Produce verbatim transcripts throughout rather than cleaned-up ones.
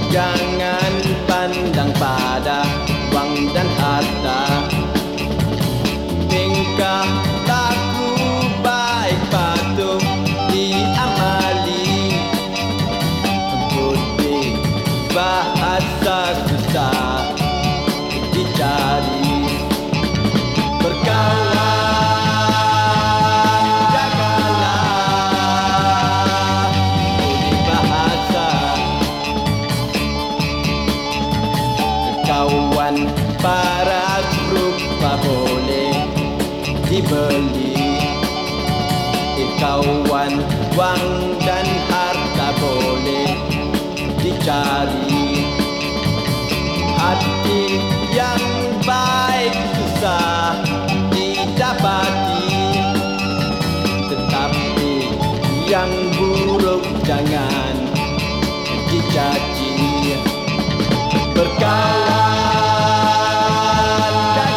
Jangan pandang pada wang dan harta. Tingkah laku baik patut diamali. Budi bahasa susah dicari. Berkawan jagalah budi bahasa. Kawan para rupa boleh dibeli. Kawan wang dan harta boleh dicari. Hati yang baik susah didapati, tetapi yang buruk jangan dicaci. Berkawan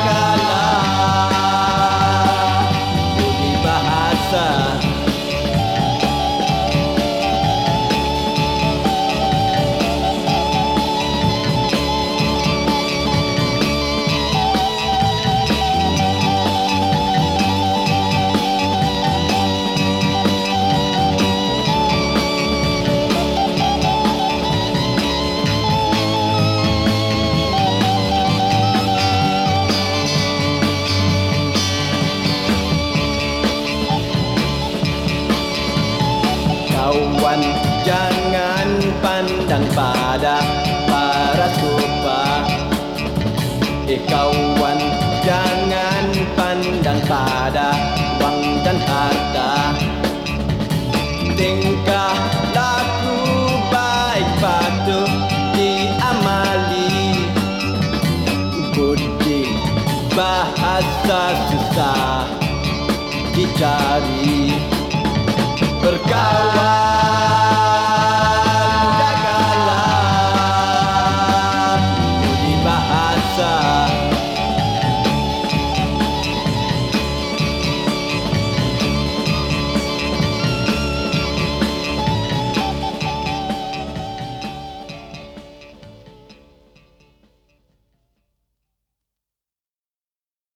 jagalah budi bahasa. Kawan jangan pandang pada